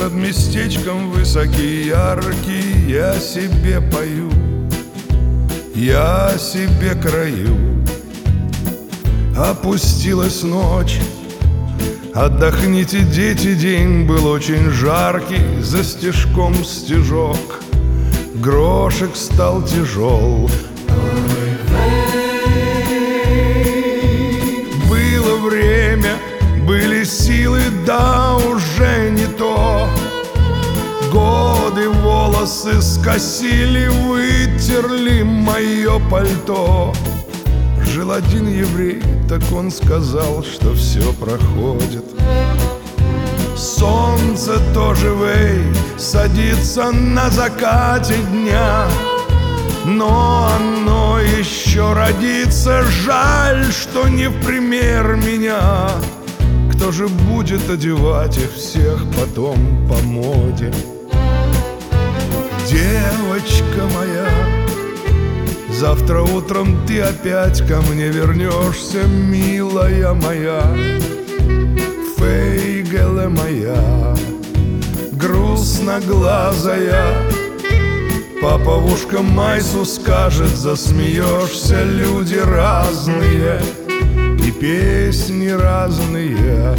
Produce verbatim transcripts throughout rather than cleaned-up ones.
над местечком высокие, яркие, я себе пою, я себе краю. Опустилась ночь, отдохните, дети, день был очень жаркий, за стежком стежок, грошек стал тяжел. Было время, были силы, да уже не то. Годы волосы скосили, вытерли мое пальто. Жил один еврей, так он сказал, что все проходит. Солнце тоже, вей, садится на закате дня, но оно еще родится. Жаль, что не в пример меня. Кто же будет одевать их всех потом по моде? Девочка моя, завтра утром ты опять ко мне вернешься, милая моя, фейгеле моя, грустноглазая. Папа-вушка Майсу скажет, засмеешься, люди разные и песни разные.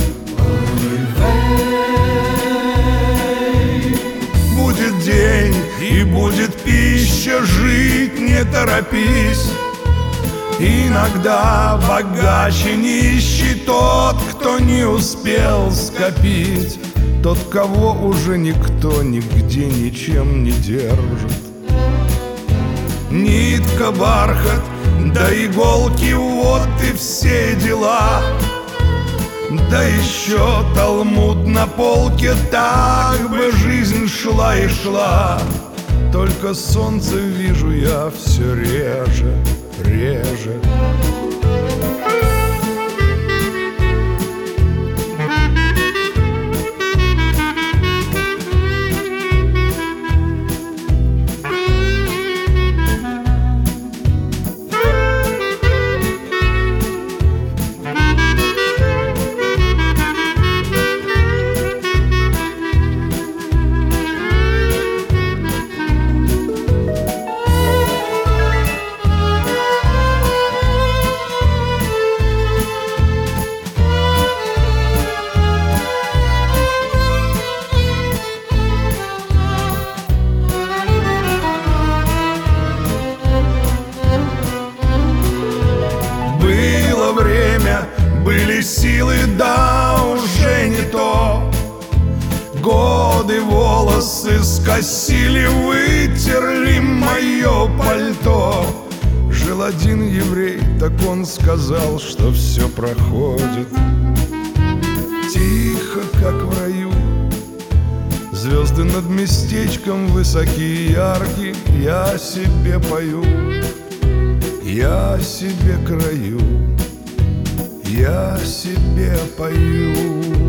Будет день и будет пища, жить не торопись. Иногда богаче нищий тот, кто не успел скопить, тот, кого уже никто нигде ничем не держит. Нитка, бархат, да иголки, вот и все дела. Да еще талмуд на полке, так бы жизнь шла и шла. Только солнце вижу я все реже, реже. Были силы, да уже не то. Годы волосы скосили, вытерли мое пальто. Жил один еврей, так он сказал, что все проходит. Тихо, как в раю, звезды над местечком высокие, яркие, я себе пою, я себе краю, я себе пою.